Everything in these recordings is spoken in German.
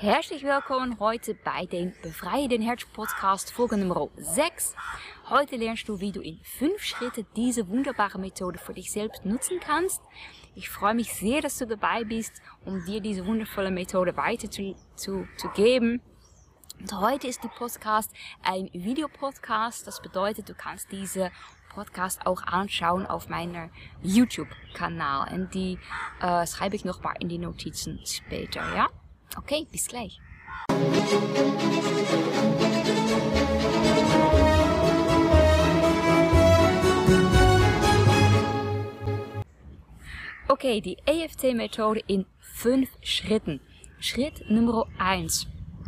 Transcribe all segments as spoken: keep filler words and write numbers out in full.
Herzlich willkommen heute bei den Befreie den Herz Podcast Folge Nummer sechs. Heute lernst du, wie du in fünf Schritten diese wunderbare Methode für dich selbst nutzen kannst. Ich freue mich sehr, dass du dabei bist, um dir diese wundervolle Methode weiter zu, zu, zu geben. Und heute ist die Podcast ein Videopodcast. Das bedeutet, du kannst diese Podcast auch anschauen auf meinem YouTube-Kanal. Und die äh, schreibe ich noch mal in die Notizen später, ja? Okay, bis gleich. Okay, die E F T-Methode in fünf Schritten. Schritt Nummer eins.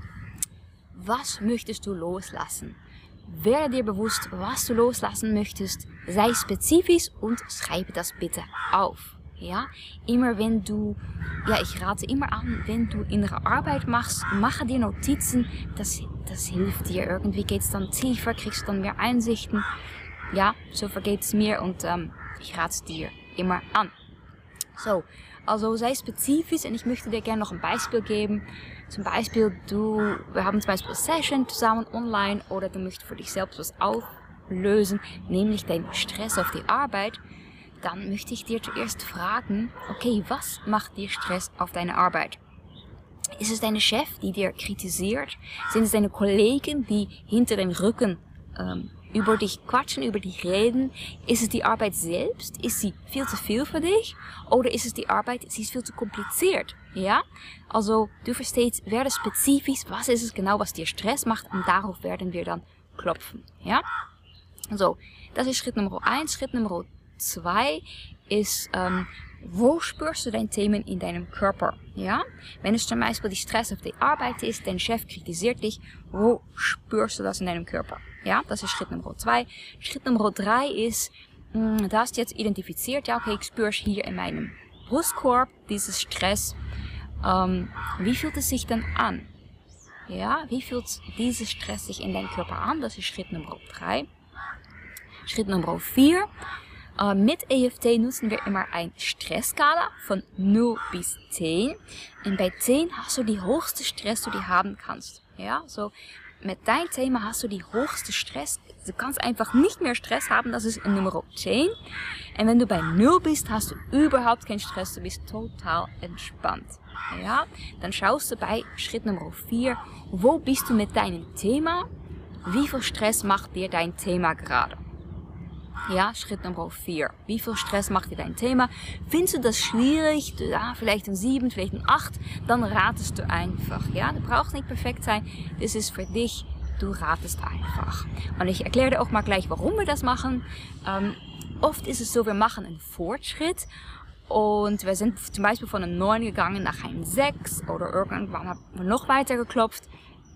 Was möchtest du loslassen? Werde dir bewusst, was du loslassen möchtest. Sei spezifisch und schreibe das bitte auf. Ja, immer wenn du, ja, ich rate immer an, wenn du innere Arbeit machst, mache dir Notizen, das, das hilft dir. Irgendwie geht es dann tiefer, kriegst du dann mehr Einsichten. Ja, so vergeht es mir und ähm, ich rate es dir immer an. So, also sei spezifisch und ich möchte dir gerne noch ein Beispiel geben. Zum Beispiel, du, wir haben zum Beispiel eine Session zusammen online oder du möchtest für dich selbst was auflösen, nämlich deinen Stress auf die Arbeit. Dann möchte ich dir zuerst fragen, okay, was macht dir Stress auf deine Arbeit? Ist es dein Chef, die dir kritisiert? Sind es deine Kollegen, die hinter deinem Rücken ähm, über dich quatschen, über dich reden? Ist es die Arbeit selbst? Ist sie viel zu viel für dich? Oder ist es die Arbeit, sie ist viel zu kompliziert? Ja? Also, du verstehst, werde spezifisch, was ist es genau, was dir Stress macht und darauf werden wir dann klopfen. Ja? So, das ist Schritt Nummer eins. Schritt Nummer zwei ist, ähm, wo spürst du deine Themen in deinem Körper? Ja? Wenn es zum Beispiel die Stress auf die Arbeit ist, dein Chef kritisiert dich, wo spürst du das in deinem Körper? Ja, das ist Schritt Nummer zwei. Schritt Nummer drei ist, mh, da hast du jetzt identifiziert, ja, okay, ich spüre hier in meinem Brustkorb dieses Stress. Ähm, wie fühlt es sich denn an? Ja, wie fühlt dieser Stress sich in deinem Körper an? Das ist Schritt Nummer drei. Schritt Nummer vier. Uh, mit E F T nutzen wir immer eine Stressskala von null bis zehn. Und bei zehn hast du die höchste Stress, die du haben kannst. Ja, so mit deinem Thema hast du die höchste Stress. Du kannst einfach nicht mehr Stress haben, das ist Nummer zehn. Und wenn du bei null bist, hast du überhaupt keinen Stress, du bist total entspannt. Ja, dann schaust du bei Schritt Nummer vier, wo bist du mit deinem Thema? Wie viel Stress macht dir dein Thema gerade? Ja, Schritt Nummer vier. Wie viel Stress macht dir dein Thema? Findest du das schwierig? Ja, vielleicht ein sieben, vielleicht ein acht. Dann ratest du einfach. Ja, du brauchst nicht perfekt sein. Das ist für dich. Du ratest einfach. Und ich erkläre dir auch mal gleich, warum wir das machen. Ähm, oft ist es so, wir machen einen Fortschritt. Und wir sind zum Beispiel von einem neun gegangen nach einem sechs. Oder irgendwann haben wir noch weiter geklopft.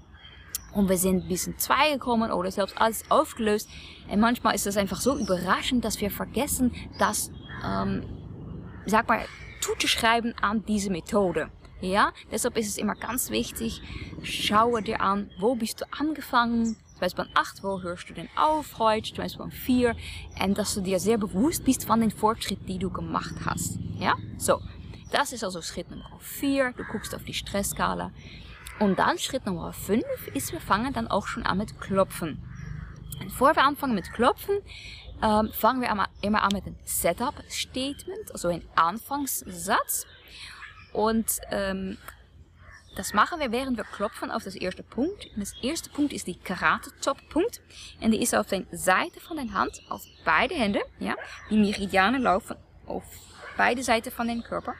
Und wir sind bis in zwei gekommen oder selbst alles aufgelöst. Und manchmal ist das einfach so überraschend, dass wir vergessen, das, ähm, sag mal, zuzuschreiben an diese Methode. Ja, deshalb ist es immer ganz wichtig, schaue dir an, wo bist du angefangen. Zum Beispiel an acht, wo hörst du denn auf heute? Zum Beispiel an vier. Und dass du dir sehr bewusst bist von den Fortschritt, die du gemacht hast. Ja, so. Das ist also Schritt Nummer vier. Du guckst auf die Stressskala. Und dann Schritt Nummer fünf ist, wir fangen dann auch schon an mit Klopfen. Und bevor wir anfangen mit Klopfen, ähm, fangen wir immer an mit einem Setup-Statement, also ein Anfangssatz. Und ähm, das machen wir, während wir klopfen auf das erste Punkt. Und das erste Punkt ist die Karate-Chop-Punkt. Und die ist auf der Seite von der Hand, auf beide Hände. Ja? Die Meridiane laufen auf beide Seiten von dem Körper.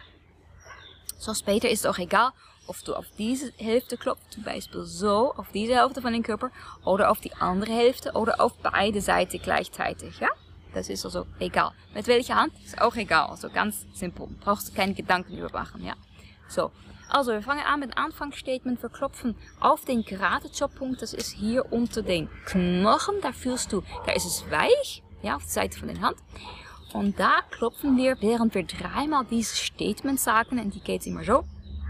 So später ist es auch egal, ob du auf diese Hälfte klopft, zum Beispiel so, auf diese Hälfte von dem Körper, oder auf die andere Hälfte, oder auf beide Seiten gleichzeitig, ja? Das ist also egal. Mit welcher Hand ist auch egal, also ganz simpel. Brauchst du keine Gedanken übermachen, ja? So, also wir fangen an mit dem Anfangsstatement. Wir klopfen auf den Karate-Chop-Punkt, das ist hier unter den Knochen, da fühlst du, da ist es weich, ja, auf der Seite von der Hand. Und da klopfen wir, während wir dreimal dieses Statement sagen, und die geht immer so.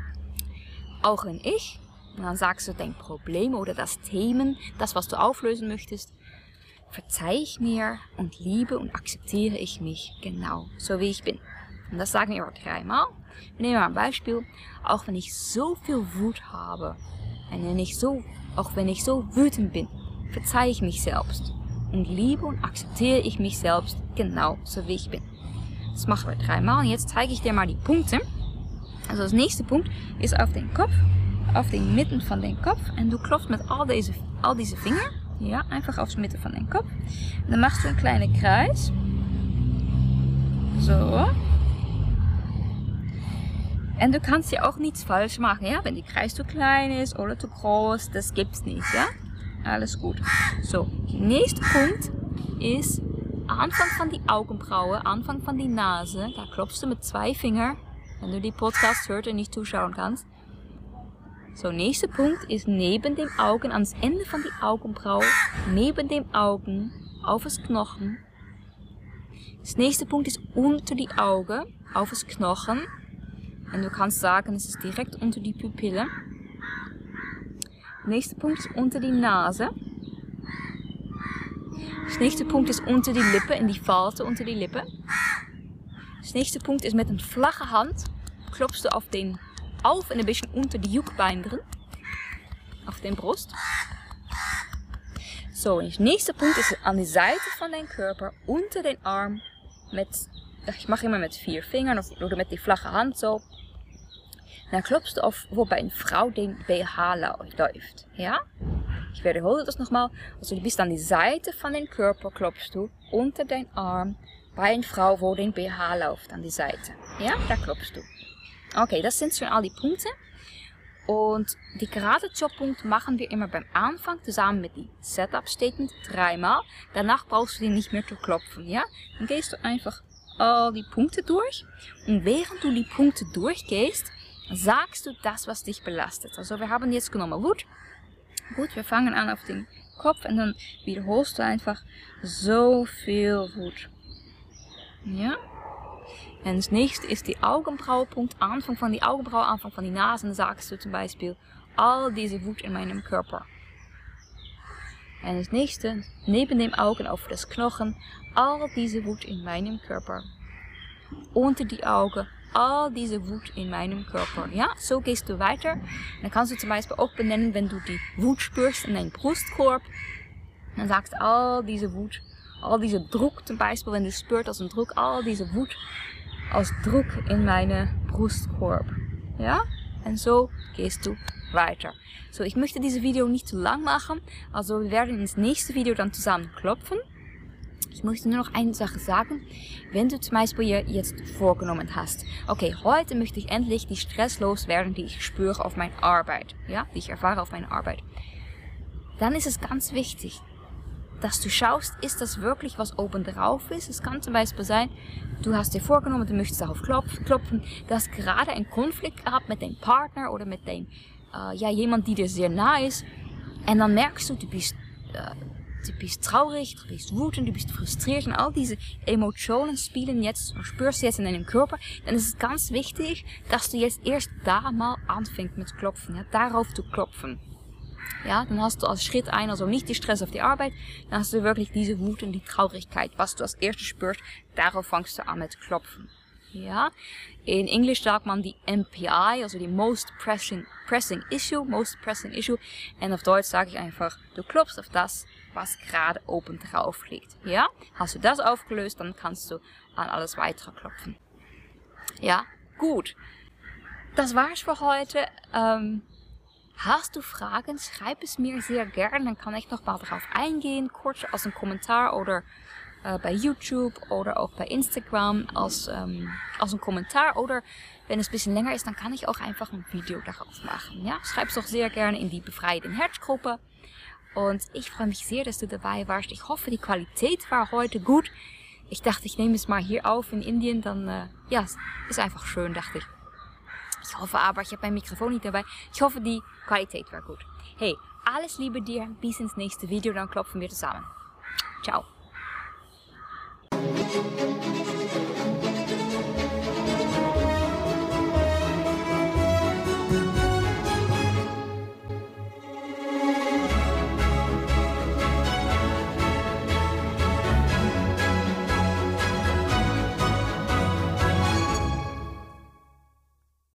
Auch wenn ich, und dann sagst du dein Problem oder das Thema, das was du auflösen möchtest, verzeih ich mir und liebe und akzeptiere ich mich genau, so wie ich bin. Und das sagen wir dreimal. Wir nehmen mal ein Beispiel. Auch wenn ich so viel Wut habe, und wenn ich so, auch wenn ich so wütend bin, verzeihe ich mich selbst und liebe und akzeptiere ich mich selbst genauso wie ich bin. Das machen wir dreimal und jetzt zeige ich dir mal die Punkte. Also das nächste Punkt ist auf den Kopf, auf den Mitten von den Kopf und du klopfst mit all diese, all diese Finger, ja, einfach aufs Mitte von den Kopf. Und dann machst du einen kleinen Kreis. So. Und du kannst ja auch nichts falsch machen, ja, wenn der Kreis zu klein ist oder zu groß, das gibt's nicht, ja. Alles gut. So, der nächste Punkt ist Anfang von die Augenbraue, Anfang von die Nase. Da klopfst du mit zwei Fingern, wenn du die Podcast hörst und nicht zuschauen kannst. So, nächster Punkt ist neben dem Augen, ans Ende von die Augenbraue, neben dem Augen, auf das Knochen. Das nächste Punkt ist unter die Augen, auf das Knochen. Und du kannst sagen, es ist direkt unter die Pupille. Der nächste Punkt ist unter die Nase. Das nächste Punkt ist unter die Lippe, in die Falte unter die Lippe. Das nächste Punkt ist mit een flache Hand. Klopfst du auf den auf en een beetje unter die Juckbeinderen. Auf den Brust. So, und der nächste Punkt ist an die Seite von deinem Körper, unter den Arm. Mit, ich mache immer mit vier Fingern oder mit die flache Hand so. Dan klopfst du auf, wo bei einer Frau den B H läuft. Ja? Ich wiederhole das nochmal. Also du bist an die Seite von den Körper, klopfst du unter den Arm bei einer Frau, wo den B H läuft, an die Seite. Ja? Da klopfst du. Okay, das sind schon all die Punkte. Und die gerade Jobpunkte machen wir immer beim Anfang zusammen mit die Setup Statement dreimal. Danach brauchst du die nicht mehr zu klopfen. Ja? Dann gehst du einfach all die Punkte durch. Und während du die Punkte durchgehst, sagst du das, was dich belastet. Also wir haben jetzt genommen Wut. Gut, wir fangen an auf den Kopf und dann wiederholst du einfach so viel Wut. Ja? Und das nächste ist die Augenbrauenpunkt, Anfang von die Augenbraue, Anfang von die Nase. Und dann sagst du zum Beispiel, all diese Wut in meinem Körper. Und das nächste, neben dem Augen auf das Knochen, all diese Wut in meinem Körper. Unter die Augen, all diese Wut in meinem Körper. Ja, so gehst du weiter. Dann kannst du zum Beispiel auch benennen, wenn du die Wut spürst in deinem Brustkorb. Dann sagst du all diese Wut, all diese Druck zum Beispiel, wenn du spürst als ein Druck, all diese Wut als Druck in meinem Brustkorb. Ja, und so gehst du weiter. So, ich möchte dieses Video nicht zu lang machen, also wir werden ins nächste Video dann zusammen klopfen. Ich möchte nur noch eine Sache sagen, wenn du zum Beispiel jetzt vorgenommen hast, okay, heute möchte ich endlich die Stress loswerden, die ich spüre auf meiner Arbeit, ja, die ich erfahre auf meiner Arbeit, dann ist es ganz wichtig, dass du schaust, ist das wirklich was oben drauf ist. Es kann zum Beispiel sein, du hast dir vorgenommen, du möchtest darauf klopfen, du hast gerade einen Konflikt gehabt mit deinem Partner oder mit dem, äh, ja, jemand, die dir sehr nah ist, und dann merkst du, du bist, äh, Du bist traurig, du bist wütend, du bist frustriert und all diese Emotionen spielen jetzt, spürst du jetzt in deinem Körper, dann ist es ganz wichtig, dass du jetzt erst da mal anfängst mit Klopfen, ja, darauf zu klopfen. Ja, dann hast du als Schritt ein, also nicht die Stress auf die Arbeit, dann hast du wirklich diese Wut und die Traurigkeit, was du als erstes spürst, darauf fängst du an mit Klopfen. Ja, in Englisch sagt man die M P I, also die Most Pressing, pressing Issue, Most Pressing Issue, und auf Deutsch sage ich einfach, du klopfst auf das, was gerade oben drauf liegt. Ja, hast du das aufgelöst, dann kannst du an alles weitere klopfen. Ja, gut. Das war's für heute. Ähm, hast du Fragen, schreib es mir sehr gerne, dann kann ich noch mal darauf eingehen, kurz als ein Kommentar oder äh, bei YouTube oder auch bei Instagram als, ähm, als ein Kommentar, oder wenn es ein bisschen länger ist, dann kann ich auch einfach ein Video darauf machen. Ja, schreib es doch sehr gerne in die Befreien Herzgruppe. Und ich freue mich sehr, dass du dabei warst. Ich hoffe, die Qualität war heute gut. Ich dachte, ich nehme es mal hier auf in Indien. Dann, äh, ja, ist einfach schön, dachte ich. Ich hoffe aber, ich habe mein Mikrofon nicht dabei. Ich hoffe, die Qualität war gut. Hey, alles Liebe dir. Bis ins nächste Video. Dann klopfen wir zusammen. Ciao.